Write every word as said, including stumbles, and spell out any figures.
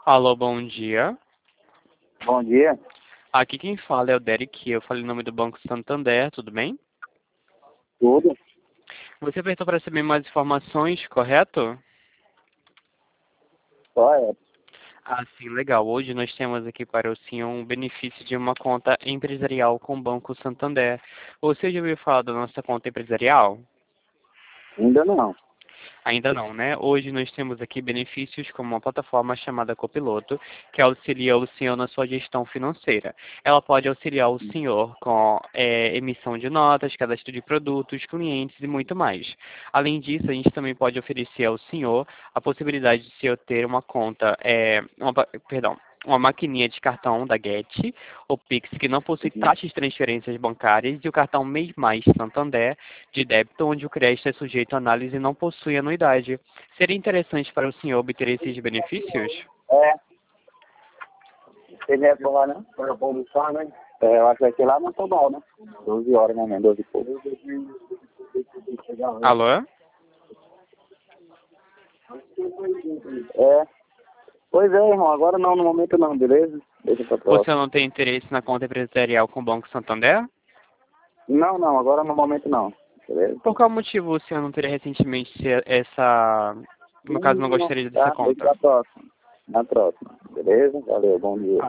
Alô, bom dia. Bom dia. Aqui quem fala é o Derek, eu falei em nome do Banco Santander, tudo bem? Tudo? Você apertou para saber mais informações, correto? Só é. Ah, sim, legal. Hoje nós temos aqui para o senhor um benefício de uma conta empresarial com o Banco Santander. Você já ouviu falar da nossa conta empresarial? Ainda não. Ainda não, né? Hoje nós temos aqui benefícios como uma plataforma chamada Copiloto, que auxilia o senhor na sua gestão financeira. Ela pode auxiliar o senhor com é, emissão de notas, cadastro de produtos, clientes e muito mais. Além disso, a gente também pode oferecer ao senhor a possibilidade de o senhor ter uma conta, é, uma, pa- perdão, uma maquininha de cartão da Get, o Pix, que não possui taxas de transferências bancárias, e o cartão MEI Mais Santander, de débito, onde o crédito é sujeito à análise e não possui anuidade. Seria interessante para o senhor obter esses benefícios? É. Ele é por lá, né? Para almoçar, né? É, eu acho que vai ser lá no Tobal, né? doze horas, né? doze e pouco. Alô? É. Pois é, irmão. Agora não, no momento não, beleza? Deixa pra Você próxima. não tem interesse na conta empresarial com o Banco Santander? Não, não. Agora no momento não. Beleza? Por qual motivo o senhor não teria recentemente essa... No caso, não gostaria dessa Tá? Deixa conta? pra próxima. Na próxima. Beleza? Valeu. Bom dia.